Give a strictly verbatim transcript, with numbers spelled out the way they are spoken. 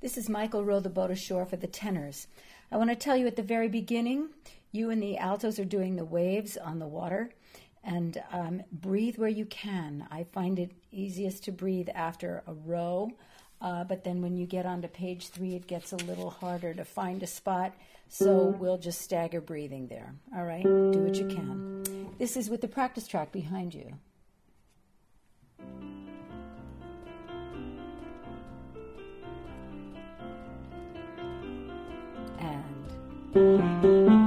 This is Michael Row the boat ashore for the tenors. I want to tell you at the very beginning, you and the altos are doing the waves on the water, and um, breathe where you can. I find it easiest to breathe after a row, uh, but then when you get onto page three, it gets a little harder to find a spot, so we'll just stagger breathing there. All right? Do what you can. This is with the practice track behind you. And